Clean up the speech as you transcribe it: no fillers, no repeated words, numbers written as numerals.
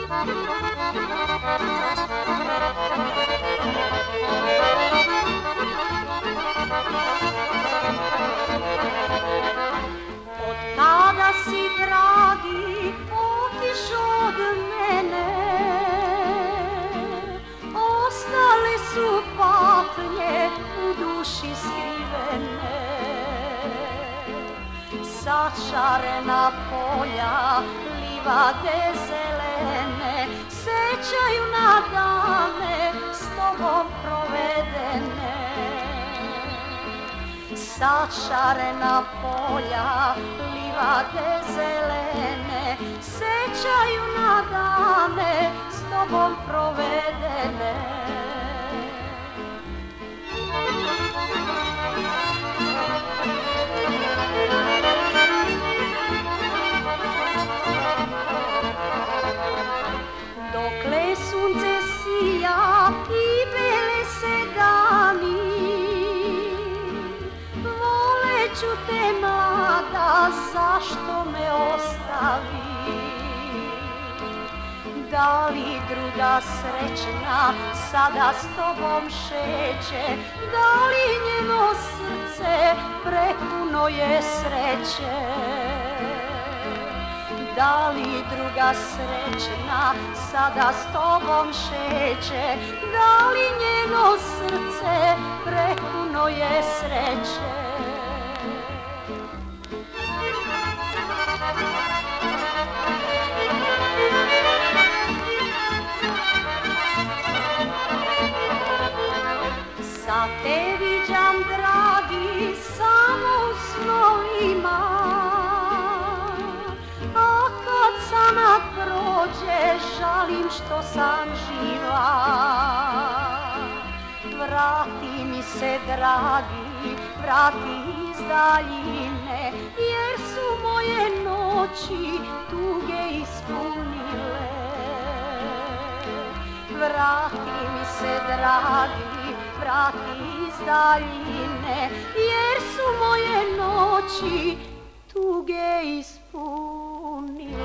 Od kada si, dragi, otišao od mene, ostale su patnje u duši skrivene. Začarena polja, livade zelene, sećaju na dane s tobom provedene. Začarena polja, livade zelene, sećaju na dane s tobom provedene. Dokle sunce sija i bele se dani, voleću te, mlada, zašto me ostavi? Da li druga srećna sada s tobom šeće? Da li njeno srce prepuno je sreće? Da li druga srećna sada s tobom šeće? Da li njeno srce prepuno je sreće? Sad te viđam, dragi, samo u snovima, a kad sama prođe, žalim što sam živa. Vrati mi se, dragi, vrati iz daljine, jer su moje noći tuge ispunile. Vrati mi se, dragi, vrati iz daljine, jer su moje noći tuge ispunile.